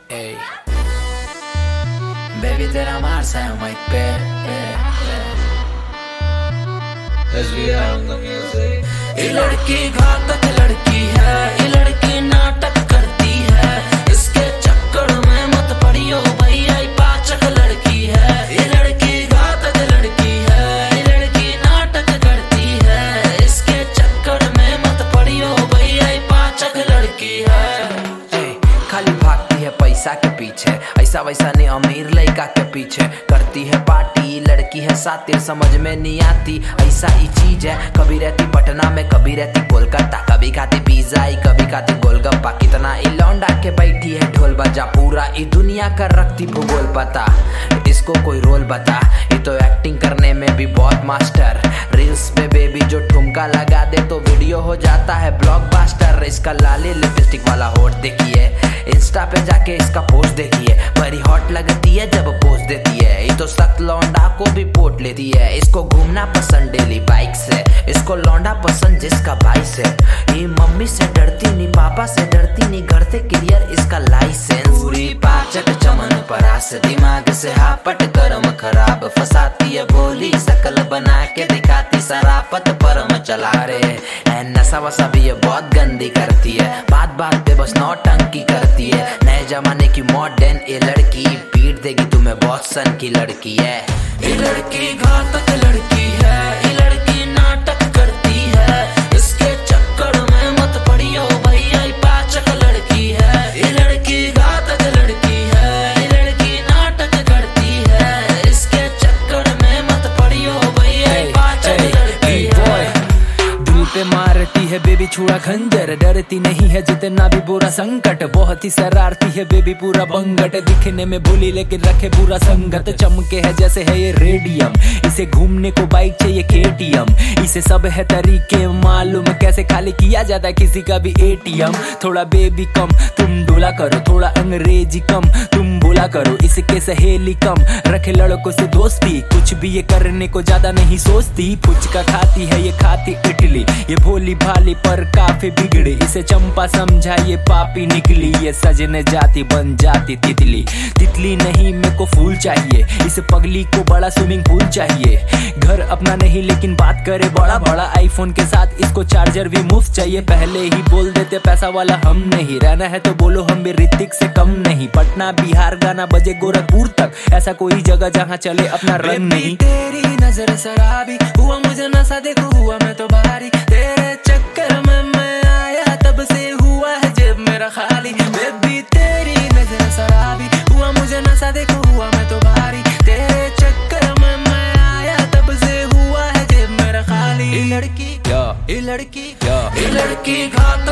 Ey, baby तेरा मार सा है माइक पे। ये लड़की घातक लड़की है, ये लड़की नाटक करती है, इसके चक्कर में मत पड़ियो भैया, ये पाचक लड़की है। ये लड़की घातक लड़की है, ये लड़की नाटक करती है, इसके चक्कर में मत पड़ियो भैया, ये पाचक लड़की है। खाली भागती है पैसा के पीछे, ऐसा वैसा नहीं अमीर लड़का के पीछे, करती है पार्टी, लड़की है सातिर, समझ में नहीं आती ऐसा ही चीज है। कभी रहती पटना में, कभी रहती कोलकाता, कभी खाती पिज्जा, कभी खाती गोलगप्पा, कितना ही लौंडा के बैठी है ढोल बजा, पूरा ही दुनिया का रखती भूगोल पता, इसको कोई रोल बता, ये तो एक्टिंग करने में भी बहुत मास्टर, रील्स में बेबी जो ठुमका लगा दे तो वीडियो हो जाता है ब्लॉकबस्टर। इसका लाली लिपस्टिक वाला होठ देखिए, इंस्टा पे जाके इसका पोस्ट देखिए, बड़ी हॉट लगती है जब पोस्ट देती है, ये तो सख्त लौंडा को भी पोट लेती है। इसको घूमना पसंद डेली बाइक से, इसको लौंडा पसंद जिसका भाई से, ये मम्मी से डरती नहीं, पापा से डरती नहीं, घर से क्लियर इसका लाइसेंस। पूरी पाचक चमन परास, दिमाग से हापट कर्म खराब, फंसाती है भोली शकल बना के दिखाती, सरापत परम चला रे, नशा वसा भी ये बहुत गंदी करती है, बात बात पे बस नौटंकी करती है, नए जमाने की मॉडर्न ये लड़की, पीट देगी तुम्हें बहुत सन की लड़की है। ये लड़की घातक लड़की है, ये लड़की नाटक करती है, इसके चक्कर में मत पड़ियो भैया, ये पाचक लड़की है। ये लड़की घातक लड़की है, ये लड़की नाटक करती है, इसके चक्कर में मत पड़ियो भैया, ये पाचक लड़की है। दिल पे मारती है बेबी छुड़ा खंजर, डरती नहीं है जितना भी बुरा संकट, बहुत ही शरारती है बेबी पूरा बंगट, दिखने में भोली लेकिन रखे पूरा संगत, चमके है जैसे है ये रेडियम, इसे घूमने को बाइक चाहिए KTM, इसे सब है तरीके मालूम, कैसे खाली किया जाता है किसी का भी ATM। थोड़ा बेबी कम तुम डोला करो, थोड़ा अंग्रेजी कम तुम बोला करो, इसके सहेली कम रखे लड़कों से दोस्ती, कुछ भी ये करने को ज्यादा नहीं सोचती, फुचका खाती है ये खाती इडली, ये भोली भाली पर काफी बिगड़ी, इसे चंपा समझा ये पापी निकली, ये सजने जाती बन जाती तितली। तितली नहीं मेरे को फूल चाहिए, इस पगली को बड़ा स्विमिंग पूल चाहिए, घर अपना नहीं लेकिन बात करे बड़ा बड़ा, आईफोन के साथ इसको चार्जर भी मुफ्त चाहिए, पहले ही बोल देते पैसा वाला हम नहीं, रहना है तो बोलो हम भी ऋतिक से कम नहीं, पटना बिहार गाना बजे गोरखपुर तक, ऐसा कोई जगह जहाँ चले अपना रंग नहीं। तेरी नजर शराबी हुआ मुझे नशा, देखो हुआ मैं तो भारी, तेरे चक्कर में मैं आया तब से हुआ है जेब मेरा खाली, बेबी तेरी नजर शराबी हुआ मुझे नशा, देखो हुआ मैं तो भारी, तेरे चक्कर में मैं आया तब से हुआ है जेब मेरा खाली। ये लड़की, ये लड़की, ये लड़की घात